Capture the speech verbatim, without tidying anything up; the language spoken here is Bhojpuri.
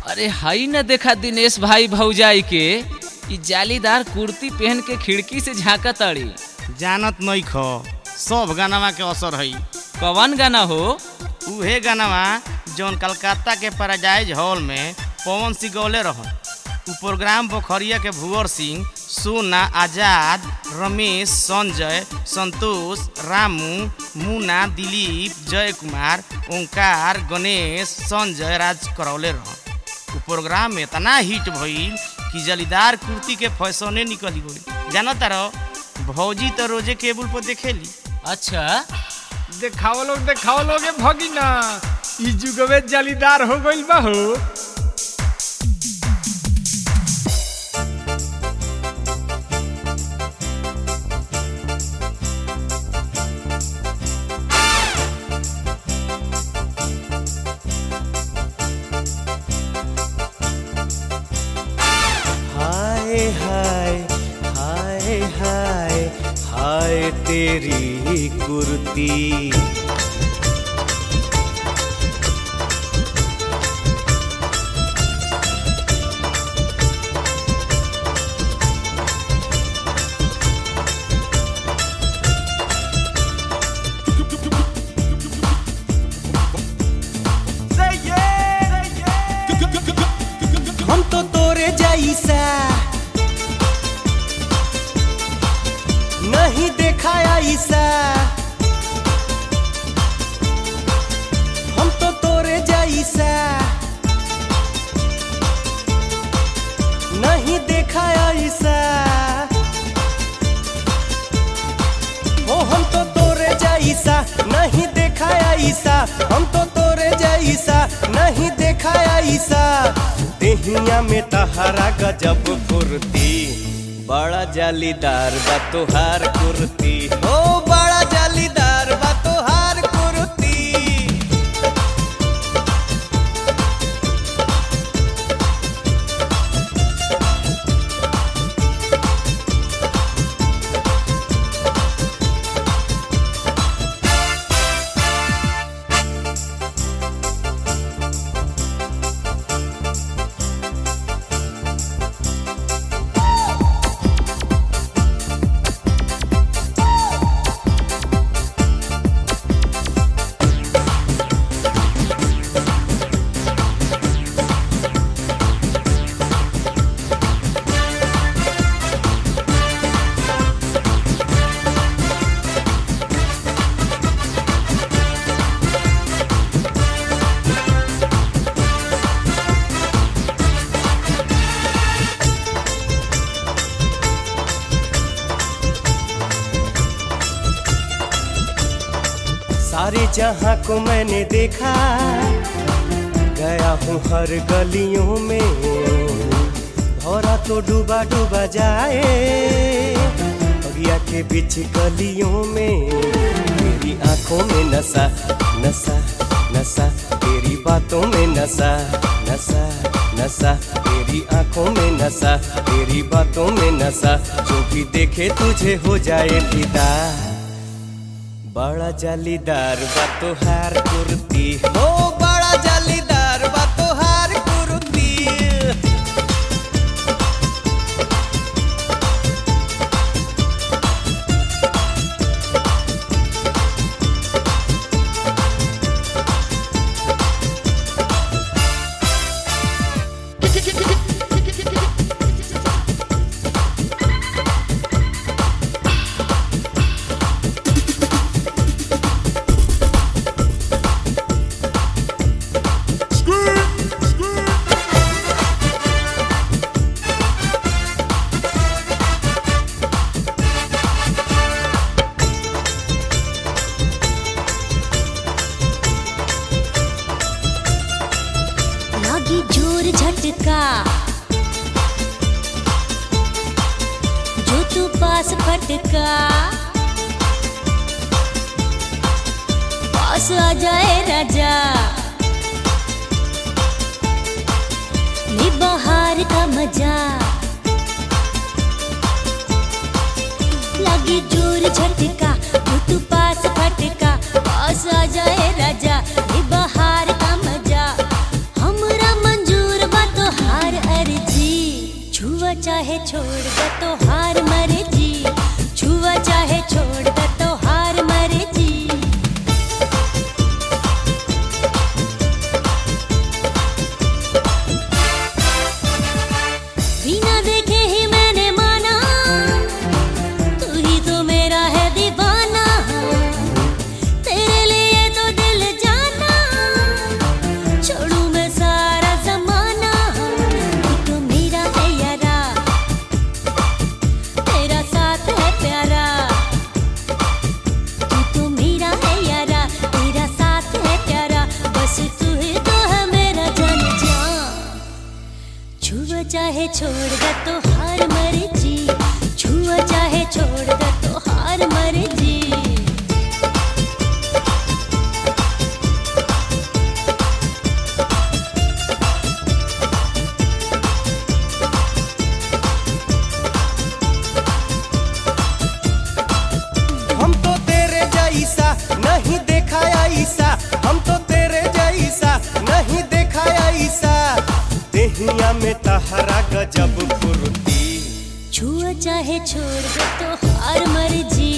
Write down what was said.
अरे हाई न देखा दिनेश भाई भौजाई के इ जालीदार कुर्ती पहन के खिड़की से झाँका ताड़ी। जानत नहीं खो सब गानावा के असर है। कौन गाना हो? उहे गानावा जौन कलकत्ता के पैराडाइज हॉल में पवन सिंह गौले रहो। उ प्रोग्राम पोखरिया के भुवर सिंह, सोना, आजाद, रमेश, संजय, संतोष, रामू, मुन्ना, दिलीप, जय कुमार, ओंकार, गणेश, संजय राज करौले रहो। उ प्रोग्राम में इतना हिट भइल कि जालीदार कुर्ती के फैशने निकली गई। जानता रहो भौजी तो रोजे केबल पर देखेली। अच्छा देखाओ लोग देखाओ लोग भगिना ई जुगवे जालीदार हो गइल बा हो। हाय हाय हाय हाय हाय तेरी कुर्ती। हम तो तोरे जैसा नहीं देखा ऐसा। हम तो तोरे जैसा नहीं देखा ऐसा। ओ हम तो तोरे जैसा नहीं देखा ऐसा। हम तो तोरे जैसा नहीं देखा ऐसा। देहिया में तहारा गजब फुर्ती, बड़ा जालीदार बा तोहार कुर्ती। ओ बड़ा जालीदार बा तोहार कुर्ती। सारे जहां को मैंने देखा, गया हूँ हर गलियों में। भौरा तो डूबा डूबा जाए बगिया के बीच गलियों में। तेरी आंखों में नशा नशा नशा, तेरी बातों में नशा नशा नशा, तेरी आंखों में नशा, तेरी बातों में नशा। जो भी देखे तुझे हो जाए फिदा। बड़ा जालीदार बा तोहार कुर्ती। हो बड़ा जालीदार बा तोहार कुर्ती। जोर झटका जो तू पास फटका, पास आ जाए राजा ले बहार का मजा। लगी जोर झटका जो तू पास फटका, पास आ जाए राजा ले बहार का मजा। हमरा मंजूर बा छोड़ दे तो हार मर्जी, छुआ चाहे छोड़ दे तो हार मर्जी। हम तो तेरे जैसा नहीं देखा ऐसा, हम तो तेरे जैसा नहीं देखा ऐसा, देहिया में तहरा गजब फुर्ती। छुआ चाहे छोड़ दे तो हार मर्जी,